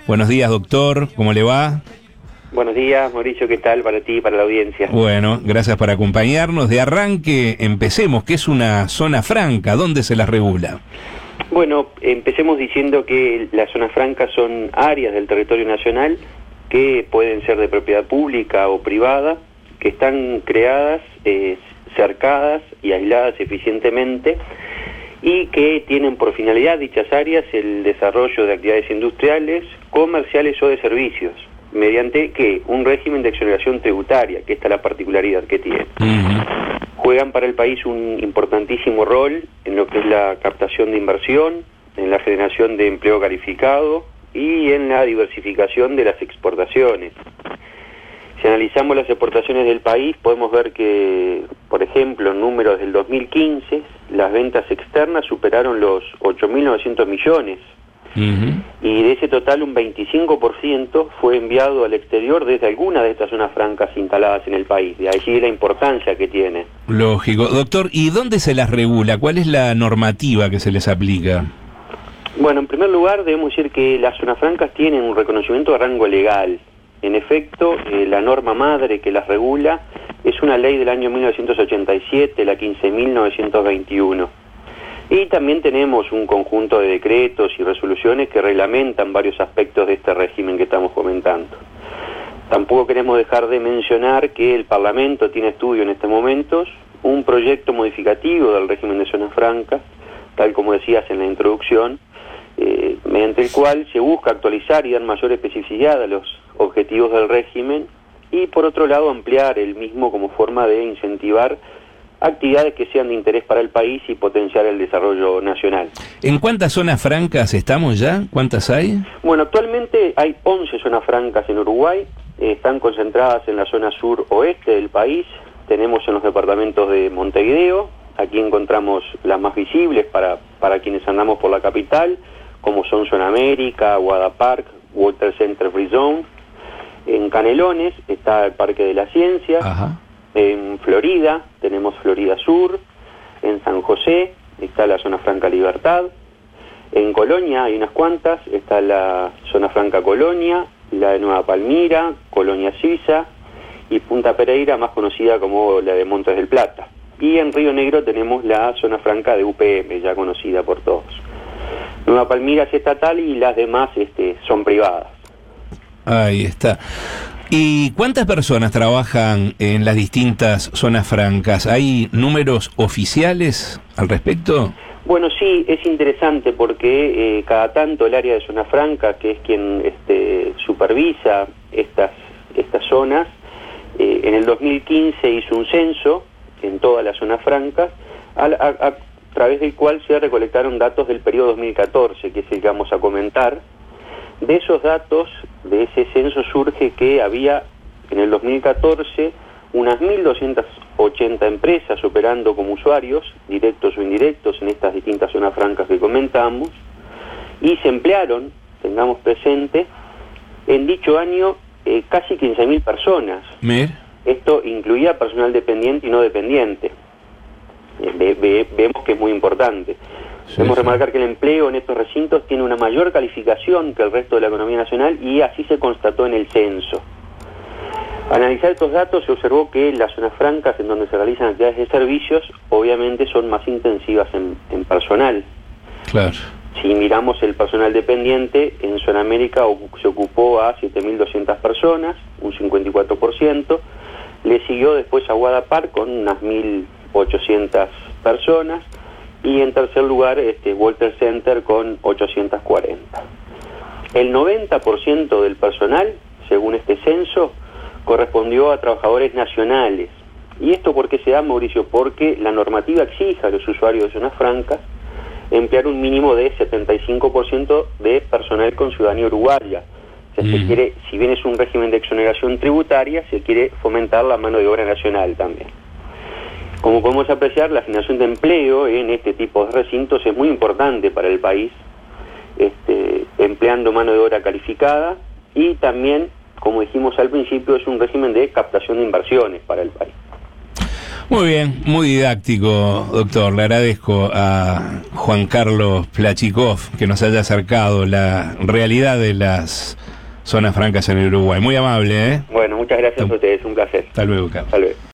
Buenos días, doctor. ¿Cómo le va? Buenos días, Mauricio. ¿Qué tal para ti y para la audiencia? Bueno, gracias por acompañarnos. De arranque, empecemos. ¿Qué es una zona franca? ¿Dónde se las regula? Bueno, empecemos diciendo que las zonas francas son áreas del territorio nacional que pueden ser de propiedad pública o privada, que están creadas, cercadas y aisladas eficientemente, y que tienen por finalidad dichas áreas el desarrollo de actividades industriales, comerciales o de servicios, mediante ¿qué? Un régimen de exoneración tributaria, que esta es la particularidad que tiene. Juegan para el país un importantísimo rol en lo que es la captación de inversión, en la generación de empleo calificado y en la diversificación de las exportaciones. Si analizamos las exportaciones del país, podemos ver que, por ejemplo, en números del 2015, las ventas externas superaron los 8.900 millones. Y de ese total, un 25% fue enviado al exterior desde alguna de estas zonas francas instaladas en el país. De allí la importancia que tiene. Lógico. Doctor, ¿y dónde se las regula? ¿Cuál es la normativa que se les aplica? Bueno, en primer lugar, debemos decir que las zonas francas tienen un reconocimiento de rango legal. En efecto, la norma madre que las regula es una ley del año 1987, la 15.921. Y también tenemos un conjunto de decretos y resoluciones que reglamentan varios aspectos de este régimen que estamos comentando. Tampoco queremos dejar de mencionar que el Parlamento tiene estudio en estos momentos un proyecto modificativo del régimen de zonas francas, tal como decías en la introducción, mediante el cual se busca actualizar y dar mayor especificidad a los objetivos del régimen y, por otro lado, ampliar el mismo como forma de incentivar actividades que sean de interés para el país y potenciar el desarrollo nacional. ¿En cuántas zonas francas estamos ya? ¿Cuántas hay? Bueno, actualmente hay 11 zonas francas en Uruguay, están concentradas en la zona sur-oeste del país. Tenemos en los departamentos de Montevideo, aquí encontramos las más visibles para quienes andamos por la capital, como son Zona América, Guadapark, Walter Center Free Zone. En Canelones está el Parque de la Ciencia. Ajá. En Florida tenemos Florida Sur. En San José está la Zona Franca Libertad. En Colonia hay unas cuantas, está la Zona Franca Colonia, la de Nueva Palmira, Colonia Suiza y Punta Pereira, más conocida como la de Montes del Plata. Y en Río Negro tenemos la Zona Franca de UPM, ya conocida por todos. Nueva Palmira es estatal y las demás son privadas. Ahí está. ¿Y cuántas personas trabajan en las distintas zonas francas? ¿Hay números oficiales al respecto? Bueno, sí, es interesante porque cada tanto el área de zona franca, que es quien supervisa estas zonas, en el 2015 hizo un censo en todas las zonas francas, a través del cual se recolectaron datos del periodo 2014, que es el que vamos a comentar. De esos datos, de ese censo surge que había en el 2014 unas 1.280 empresas operando como usuarios, directos o indirectos, en estas distintas zonas francas que comentamos, y se emplearon, tengamos presente, en dicho año casi 15.000 personas. Esto incluía personal dependiente y no dependiente. Vemos que es muy importante. Debemos remarcar que el empleo en estos recintos tiene una mayor calificación que el resto de la economía nacional y así se constató en el censo. Al analizar estos datos se observó que las zonas francas en donde se realizan actividades de servicios obviamente son más intensivas en personal. Claro. Si miramos el personal dependiente, en Zona América se ocupó a 7.200 personas, un 54%, le siguió después a Guadapark con unas 1.800 personas, y en tercer lugar Walter Center con 840. El 90% del personal, según este censo, correspondió a trabajadores nacionales. ¿Y esto por qué se da, Mauricio? Porque la normativa exige a los usuarios de zonas francas emplear un mínimo de 75% de personal con ciudadanía uruguaya. O sea, se quiere, si bien es un régimen de exoneración tributaria, se quiere fomentar la mano de obra nacional también. Como podemos apreciar, la generación de empleo en este tipo de recintos es muy importante para el país, empleando mano de obra calificada, y también, como dijimos al principio, es un régimen de captación de inversiones para el país. Muy bien, muy didáctico, doctor. Le agradezco a Juan Carlos Plachikov que nos haya acercado la realidad de las zonas francas en el Uruguay. Muy amable, ¿eh? Bueno, muchas gracias a ustedes, un placer. Hasta luego, Carlos. Hasta luego.